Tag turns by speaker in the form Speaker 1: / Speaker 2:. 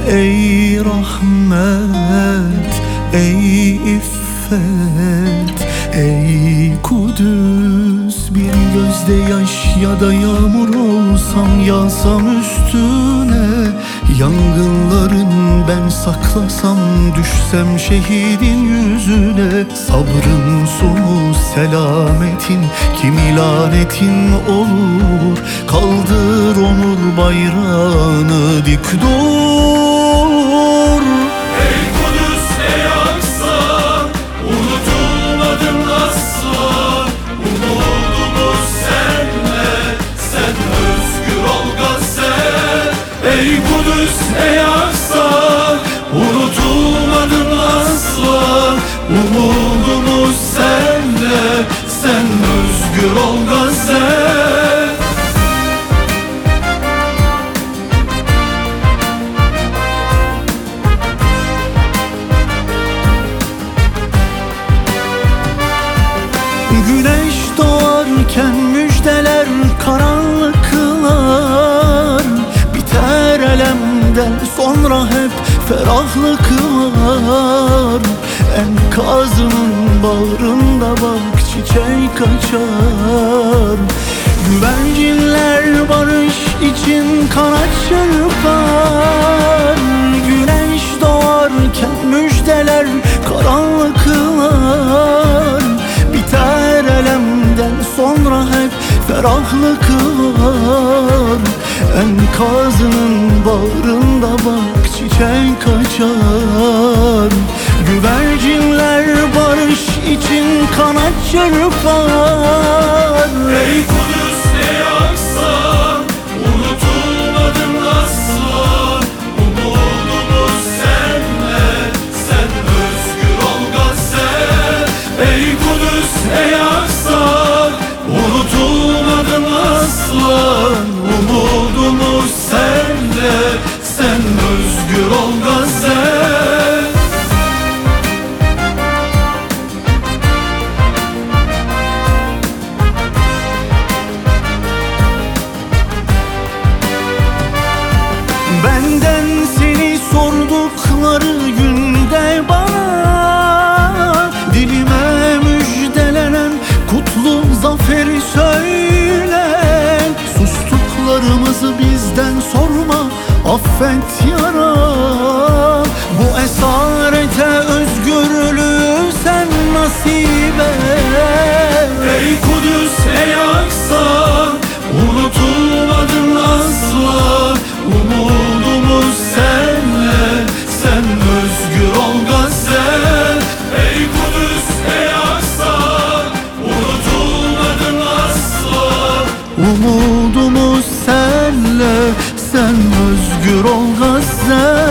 Speaker 1: Ey rahmet, ey iffet, ey Kudüs. Bir gözde yaş ya da yağmur olsam, yağsam üstüne. Yangınların ben saklasam, düşsem şehidin yüzüne. Sabrın sonu selametin, kimi lanetin olur. Kaldır onur bayrağını, dik dur.
Speaker 2: Ey Kudüs, ey Aksa, unutulmadın asla. Umudumuz senle, sen özgür ol Gazze. Ey Kudüs, ey Aksa, unutulmadın asla. Umudumuz senle, sen özgür ol Gazze.
Speaker 1: Güneş doğarken müjdeler, karanlıklar biter elemden sonra hep ferahlıklar. Enkazının bağrında bak çiçek açar. Güvercinler barış için kanat çırpar. Güneş doğarken müjdeler, karanlıklar biter elemden sonra hep ferahlıklar. Enkazının bağrında bak çiçek açar. Güvercinler barış için kanat çırpar.
Speaker 2: Ey Kudüs, ey Aksa, unutulmadın asla. Umudumuz senle, sen özgür ol Gazze. Ey Kudüs, ey Aksa, unutulmadın asla. Umudumuz senle, sen özgür ol Gazze.
Speaker 1: Benden seni sordukları günde bana, dilime müjdelenen kutlu zaferi söyle. Sustuklarımızı bizden sorma, affet yaram. Bu esarete özgürlüğü sen nasip et.
Speaker 2: Ey Kudüs, ey Aksa, unutulmadın asla. Umudumuz senle, sen özgür ol Gazze. Ey Kudüs, ey Aksa, unutulmadın asla.
Speaker 1: Umudumuz senle, sen özgür ol Gazze.